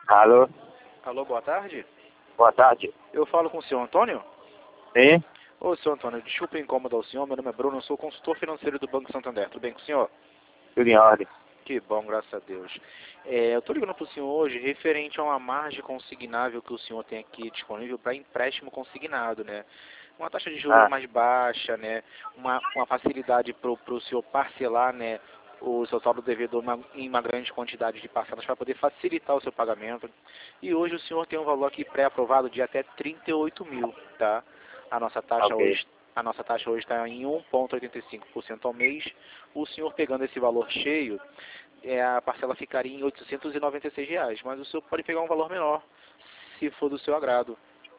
Alô, Alô, boa tarde. boa tarde. Eu falo com o senhor Antônio? Sim, Ô, senhor Antônio, desculpa incomodar o senhor, meu nome é Bruno, eu sou consultor financeiro do Banco Santander. Tudo bem com o senhor? tudo em ordem. Que bom, graças a Deus. Eu estou ligando para o senhor hoje referente a uma margem consignável que o senhor tem aqui disponível para empréstimo consignado, né? Uma taxa de juros Ah, mais baixa, né? Uma facilidade para o senhor parcelar, né? O seu saldo devedor em uma grande quantidade de parcelas para poder facilitar o seu pagamento. E hoje o senhor tem um valor aqui pré-aprovado de até 38 mil, tá? A nossa taxa ok. hoje a nossa taxa hoje está em 1,85% ao mês. O senhor pegando esse valor cheio, a parcela ficaria em R$ 896, mas o senhor pode pegar um valor menor, se for do seu agrado.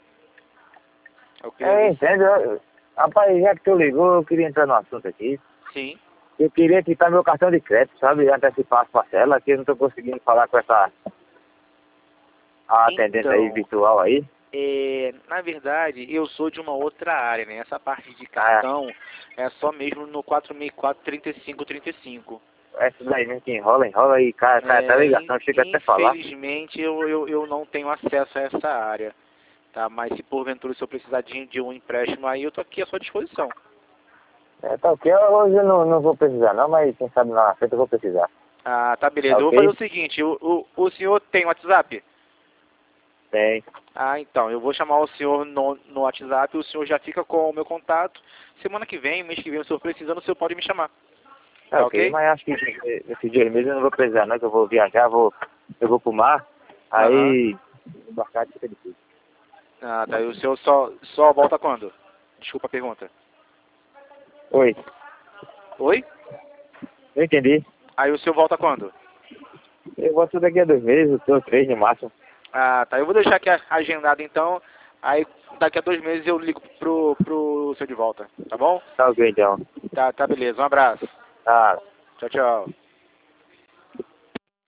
Eu queria Eu ver entendo. Rapaz, já que tu ligou, eu queria entrar no assunto aqui. sim. Eu queria quitar meu cartão de crédito, sabe? Antecipar as parcelas, que eu não tô conseguindo falar com essa atendente aí Então, virtual aí. na verdade, eu sou de uma outra área, né? Essa parte de Ah, cartão é só mesmo no 464 35 35. essa daí mesmo que enrola e cai até ligação, chega até falar. Infelizmente, eu não tenho acesso a essa área, tá? Mas se porventura o senhor precisar de um empréstimo aí, eu tô aqui à sua disposição. É, tá ok, hoje eu não vou precisar não, mas quem sabe lá na frente eu vou precisar. Ah, tá beleza. Tá Eu vou fazer ok? o seguinte, o senhor tem WhatsApp? Tem. Ah, então, eu vou chamar o senhor no WhatsApp, o senhor já fica com o meu contato. Semana que vem, mês que vem, o senhor precisando, o senhor pode me chamar. Tá Tá ok, ok? mas acho que esse dia mesmo eu não vou precisar não, que eu vou viajar, eu vou pro mar, Aham. aí embarcar fica difícil. Ah, tá. E o senhor só volta quando? Desculpa a pergunta. Oi, Oi? eu entendi. Aí o senhor volta quando? Eu volto daqui a 2 meses, ou 3 no máximo. Ah, tá. Eu vou deixar aqui agendado então. Aí daqui a 2 meses eu ligo pro senhor de volta. Tá bom? Tá ok então. Tá beleza. Um abraço. Tá. Tchau, tchau.